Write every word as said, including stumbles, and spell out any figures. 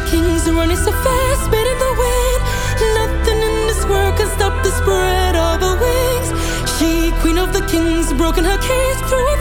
kings are running so fast, spinning the wind. Nothing in this world can stop the spread of her wings. She, queen of the kings, broken her cage through her